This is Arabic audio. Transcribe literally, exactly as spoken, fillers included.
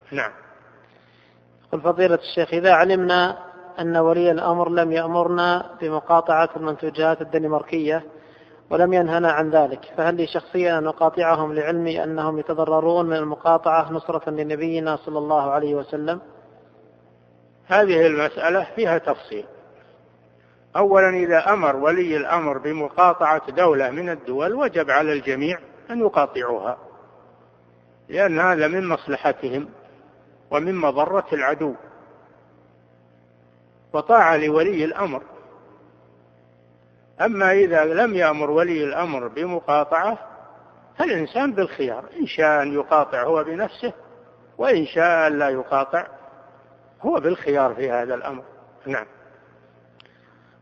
نعم. قل فضيلة الشيخ، إذا علمنا أن ولي الأمر لم يأمرنا بمقاطعة المنتوجات الدنماركية ولم ينهنا عن ذلك، فهل لي شخصيا أن نقاطعهم لعلمي أنهم يتضررون من المقاطعة نصرة لنبينا صلى الله عليه وسلم؟ هذه المسألة فيها تفصيل. أولا، إذا أمر ولي الأمر بمقاطعة دولة من الدول وجب على الجميع أن يقاطعوها، لأن هذا من مصلحتهم ومن مضرة العدو، وطاعة لولي الأمر. أما إذا لم يأمر ولي الأمر بمقاطعة فالإنسان بالخيار، إن شاء أن يقاطع هو بنفسه، وإن شاء لا يقاطع هو بالخيار في هذا الأمر. نعم.